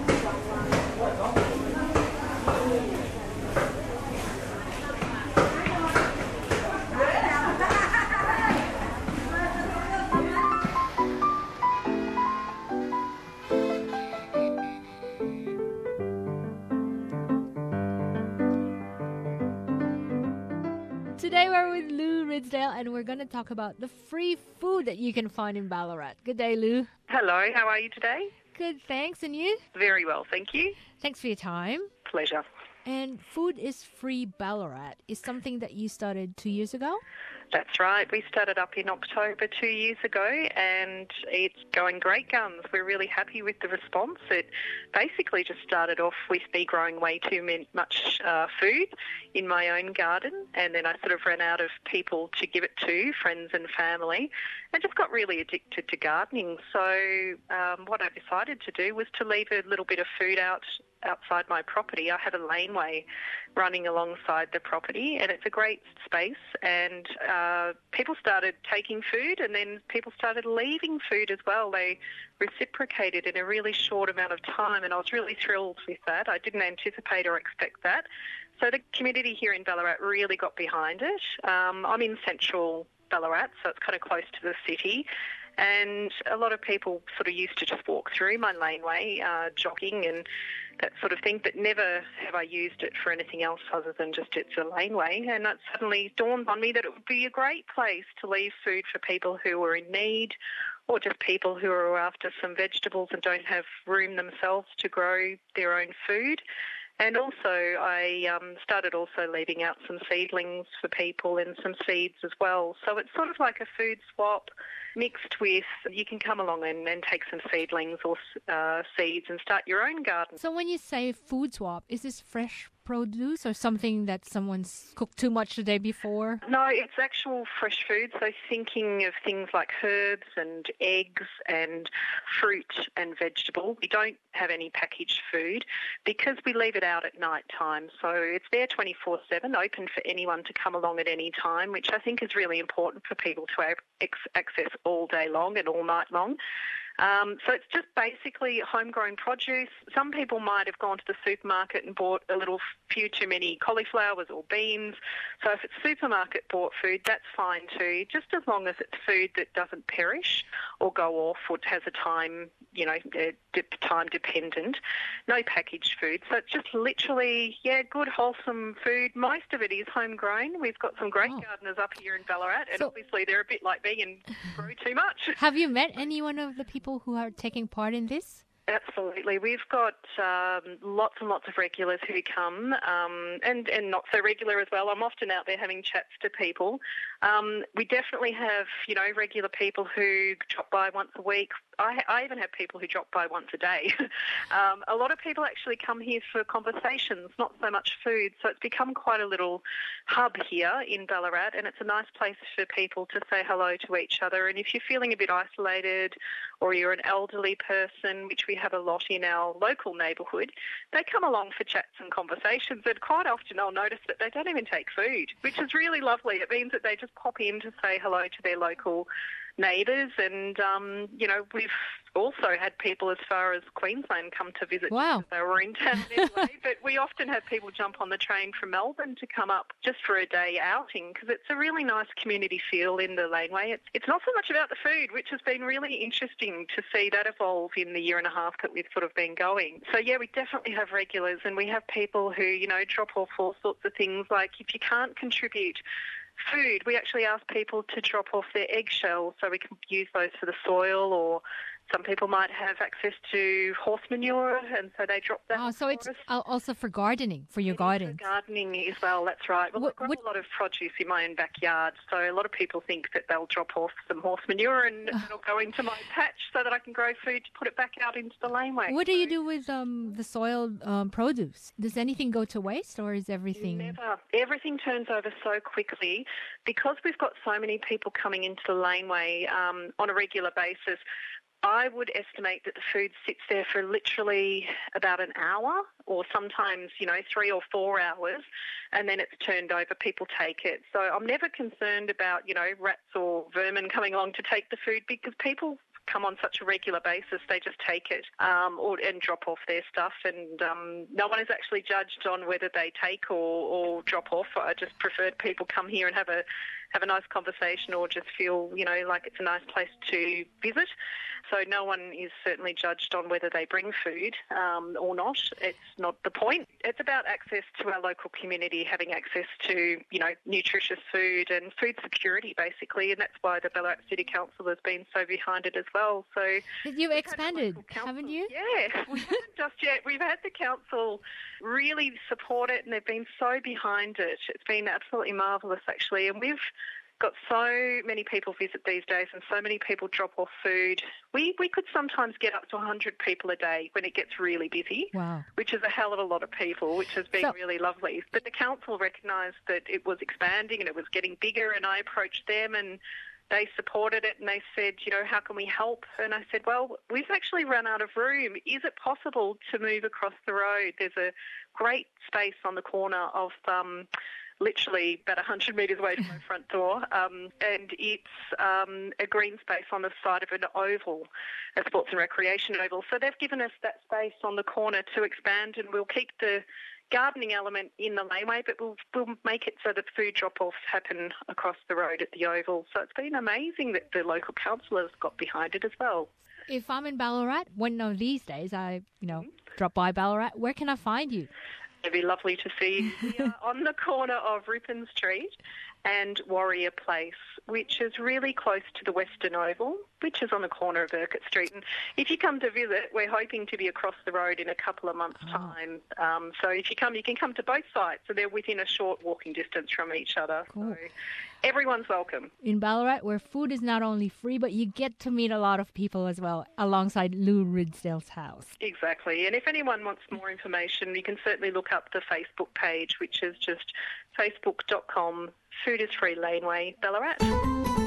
Today we're with Lou Ridsdale and we're going to talk about the free food that you can find in Ballarat. Good day, Lou. Hello, how are you today? Good, thanks. And you? Very well, thank you. Thanks for your time. Pleasure. And Food is Free Ballarat is something that you started 2 years ago? That's right. We started up in October 2 years ago and it's going great guns. We're really happy with the response. It basically just started off with me growing way too much food in my own garden, and then I sort of ran out of people to give it to, friends and family, and just got really addicted to gardening. So what I decided to do was to leave a little bit of food outside my property. I had a laneway running alongside the property, and it's a great space, and people started taking food, and then people started leaving food as well. They reciprocated in a really short amount of time, and I was really thrilled with that. I didn't anticipate or expect that. So the community here in Ballarat really got behind it. I'm in central Ballarat, so it's kind of close to the city. And a lot of people sort of used to just walk through my laneway, jogging and that sort of thing, but never have I used it for anything else other than just it's a laneway. And it suddenly dawned on me that it would be a great place to leave food for people who are in need, or just people who are after some vegetables and don't have room themselves to grow their own food. And also I started also leaving out some seedlings for people and some seeds as well. So it's sort of like a food swap mixed with, you can come along and take some seedlings or seeds and start your own garden. So when you say food swap, is this fresh produce or something that someone's cooked too much the day before? No, it's actual fresh food. So thinking of things like herbs and eggs and fruit and vegetable. We don't have any packaged food because we leave it out at night time. So it's there 24/7, open for anyone to come along at any time, which I think is really important for people to access all day long and all night long. So it's just basically homegrown produce. Some people might have gone to the supermarket and bought a few too many cauliflowers or beans. So if it's supermarket bought food, that's fine too, just as long as it's food that doesn't perish or go off or has a time, time dependent. No packaged food. So it's just literally, good, wholesome food. Most of it is homegrown. We've got some great gardeners up here in Ballarat, and obviously they're a bit like me and grow too much. Have you met any one of the people who are taking part in this? Absolutely. We've got lots and lots of regulars who come and not so regular as well. I'm often out there having chats to people. We definitely have, regular people who drop by once a week. I even have people who drop by once a day. A lot of people actually come here for conversations, not so much food. So it's become quite a little hub here in Ballarat, and it's a nice place for people to say hello to each other. And if you're feeling a bit isolated or you're an elderly person, which we have a lot in our local neighbourhood, they come along for chats and conversations, and quite often I'll notice that they don't even take food, which is really lovely. It means that they just pop in to say hello to their local neighbours, and we've also had people as far as Queensland come to visit. Wow. They were in town anyway, but we often have people jump on the train from Melbourne to come up just for a day outing, because it's a really nice community feel in the laneway. It's not so much about the food, which has been really interesting to see that evolve in the year and a half that we've sort of been going. So we definitely have regulars, and we have people who drop off all sorts of things. Like if you can't contribute food, we actually ask people to drop off their eggshells so we can use those for the soil, or some people might have access to horse manure, and so they drop that. Oh, so it's also for gardening, for your gardens. For gardening as well, that's right. Well, I've got a lot of produce in my own backyard, so a lot of people think that they'll drop off some horse manure and it'll go into my patch so that I can grow food to put it back out into the laneway. What do you do with the soiled produce? Does anything go to waste, or is everything? Never. Everything turns over so quickly because we've got so many people coming into the laneway on a regular basis. I would estimate that the food sits there for literally about an hour, or sometimes, 3 or 4 hours, and then it's turned over. People take it. So I'm never concerned about, rats or vermin coming along to take the food, because people come on such a regular basis, they just take it and drop off their stuff. And no one is actually judged on whether they take or drop off. I just preferred people come here and have a nice conversation or just feel, like it's a nice place to visit. So no one is certainly judged on whether they bring food or not. It's not the point. It's about access to our local community, having access to, nutritious food and food security, basically, and that's why the Ballarat City Council has been so behind it as well. So you've expanded, haven't you? Yeah, we haven't just yet. We've had the council really support it, and they've been so behind it. It's been absolutely marvellous, actually, and we've got so many people visit these days and so many people drop off food. We could sometimes get up to 100 people a day when it gets really busy, wow, which is a hell of a lot of people, which has been really lovely. But the council recognised that it was expanding and it was getting bigger, and I approached them and they supported it and they said, how can we help? And I said, well, we've actually run out of room. Is it possible to move across the road? There's a great space on the corner of literally about 100 metres away from my front door, and it's a green space on the side of an oval, a sports and recreation oval. So they've given us that space on the corner to expand, and we'll keep the gardening element in the laneway, but we'll make it so that food drop-offs happen across the road at the oval. So it's been amazing that the local councillors got behind it as well. If I'm in Ballarat, one of these days I, drop by Ballarat, where can I find you? It'd be lovely to see you. We are on the corner of Ripon Street and Warrior Place, which is really close to the Western Oval, which is on the corner of Urquhart Street. And if you come to visit, we're hoping to be across the road in a couple of months' time. So if you come, you can come to both sites, so they're within a short walking distance from each other. Cool. So everyone's welcome. In Ballarat, where food is not only free, but you get to meet a lot of people as well, alongside Lou Ridsdale's house. Exactly. And if anyone wants more information, you can certainly look up the Facebook page, which is just facebook.com/Food is Free Laneway Ballarat.